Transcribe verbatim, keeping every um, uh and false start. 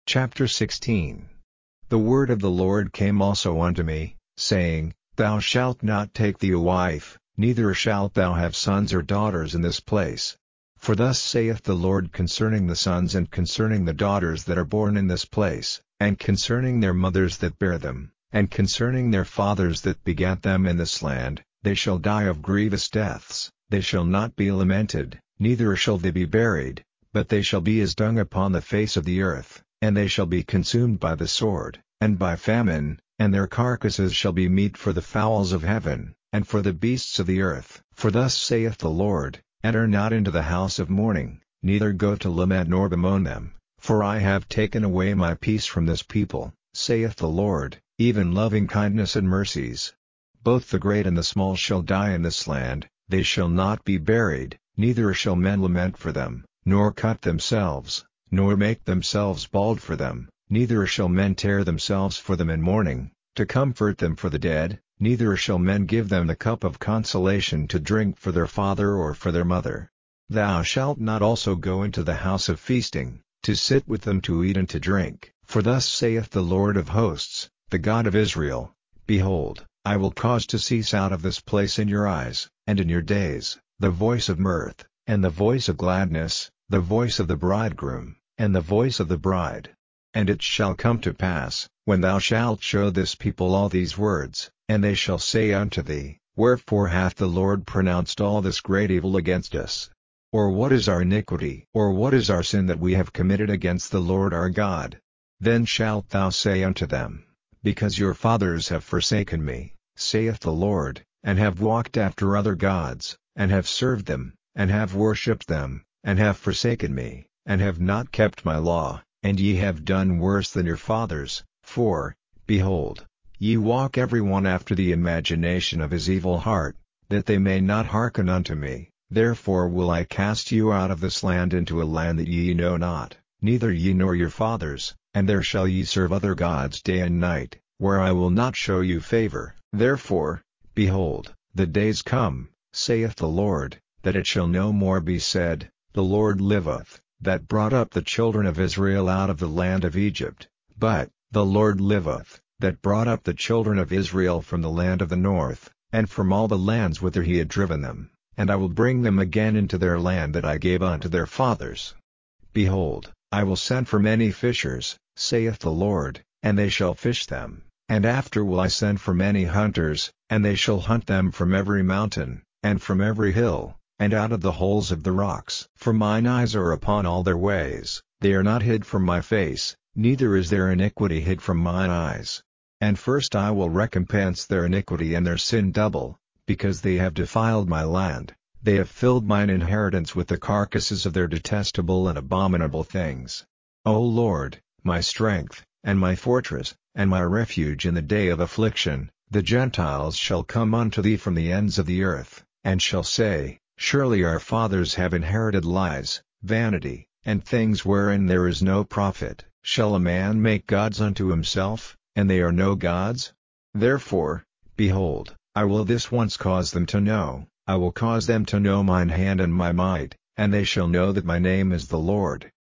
Chapter sixteen. The word of the Lord came also unto me, saying, Thou shalt not take thee a wife, neither shalt thou have sons or daughters in this place. For thus saith the Lord concerning the sons and concerning the daughters that are born in this place, and concerning their mothers that bear them, and concerning their fathers that begat them in this land, they shall die of grievous deaths, they shall not be lamented, neither shall they be buried, but they shall be as dung upon the face of the earth, and they shall be consumed by the sword, and by famine, and their carcasses shall be meat for the fowls of heaven, and for the beasts of the earth. For thus saith the Lord, Enter not into the house of mourning, neither go to lament nor bemoan them, for I have taken away my peace from this people, saith the Lord, even loving kindness and mercies. Both the great and the small shall die in this land, they shall not be buried, neither shall men lament for them, nor cut themselves, nor make themselves bald for them, neither shall men tear themselves for them in mourning, to comfort them for the dead, neither shall men give them the cup of consolation to drink for their father or for their mother. Thou shalt not also go into the house of feasting, to sit with them to eat and to drink, for thus saith the Lord of hosts, the God of Israel, Behold, I will cause to cease out of this place in your eyes, and in your days, the voice of mirth, and the voice of gladness, the voice of the bridegroom, and the voice of the bride. And it shall come to pass, when thou shalt show this people all these words, and they shall say unto thee, Wherefore hath the Lord pronounced all this great evil against us? Or what is our iniquity? Or what is our sin that we have committed against the Lord our God? Then shalt thou say unto them, Because your fathers have forsaken me, saith the Lord, and have walked after other gods, and have served them, and have worshipped them, and have forsaken me, and have not kept my law, and ye have done worse than your fathers, for, behold, ye walk every one after the imagination of his evil heart, that they may not hearken unto me. Therefore will I cast you out of this land into a land that ye know not, neither ye nor your fathers, and there shall ye serve other gods day and night, where I will not show you favor. Therefore, behold, the days come, saith the Lord, that it shall no more be said, The Lord liveth, that brought up the children of Israel out of the land of Egypt, but, The Lord liveth, that brought up the children of Israel from the land of the north, and from all the lands whither he had driven them, and I will bring them again into their land that I gave unto their fathers. Behold, I will send for many fishers, saith the Lord, and they shall fish them, and after will I send for many hunters, and they shall hunt them from every mountain, and from every hill, and out of the holes of the rocks. For mine eyes are upon all their ways, they are not hid from my face, neither is their iniquity hid from mine eyes. And first I will recompense their iniquity and their sin double, because they have defiled my land, they have filled mine inheritance with the carcasses of their detestable and abominable things. O Lord, my strength, and my fortress, and my refuge in the day of affliction, the Gentiles shall come unto thee from the ends of the earth, and shall say, Surely our fathers have inherited lies, vanity, and things wherein there is no profit. Shall a man make gods unto himself, and they are no gods? Therefore, behold, I will this once cause them to know, I will cause them to know mine hand and my might, and they shall know that my name is the Lord,